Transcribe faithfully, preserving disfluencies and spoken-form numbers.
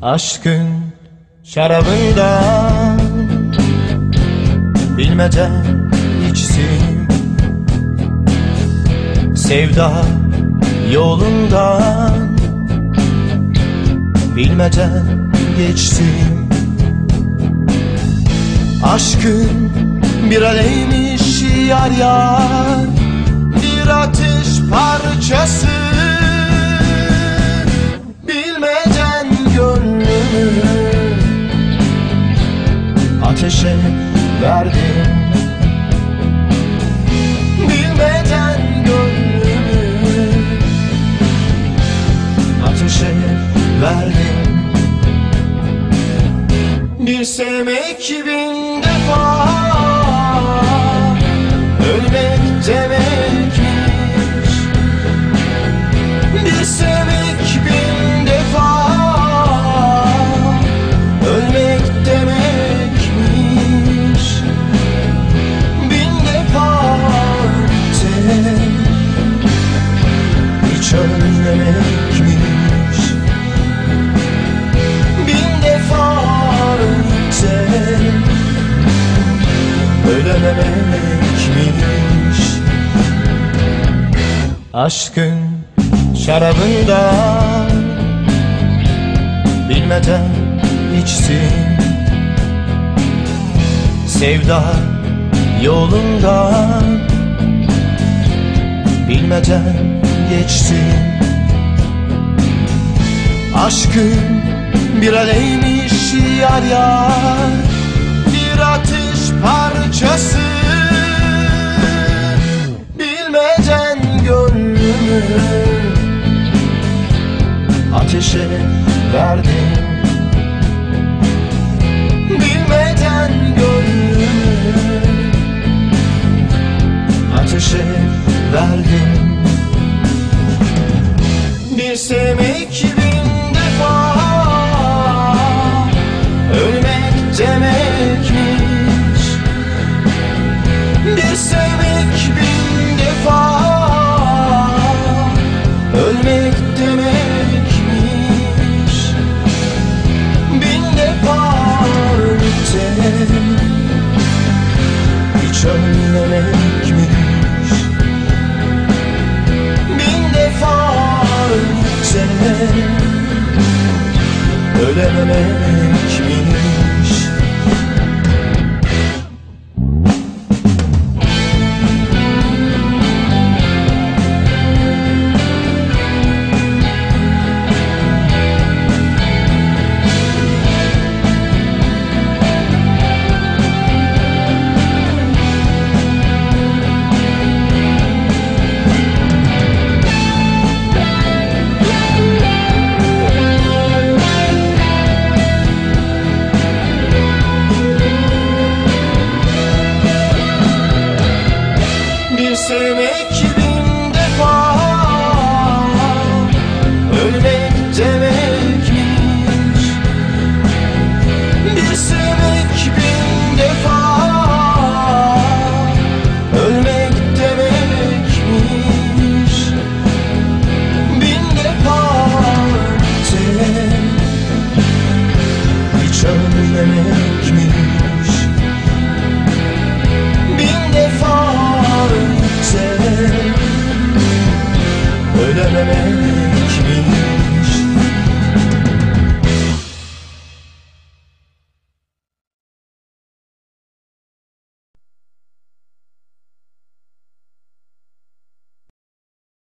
Aşkın şarabından bilmeden içsin, sevda yolundan bilmeden geçsin. Aşkın bir aleymiş yar yar, bir ateş parçası, bilmeden gönlümü ateşe verdim. Bilmeden gönlümü ateşe verdim. Bir sevmek bin defa ölmek demekmiş. Bir sevmek bin defa ölmek demekmiş. Bin defa tek hiç ölmemekmiş. Bin defa ölememekmiş. Aşkın şarabından bilmeden içsin, sevda yolundan bilmeden geçsin. Aşkın bir aleymiş yar yar, bir ateş parçası, bilmeden gönlümü ateşe verdim. Bilmeden gönlümü ateşe verdim. Bir sevmek bin defa ölmek demekmiş. Bir sevmek bin defa ölmek demekmiş. Bin defa tek hiç ölmemekmiş. Bin defa tek ölememekmiş. Bir sevmek bin defa ölmek demekmiş. Bir sevmek bin defa ölmek demekmiş. Bin defa tek hiç ölmemekmiş. Bin defa ölememekmiş.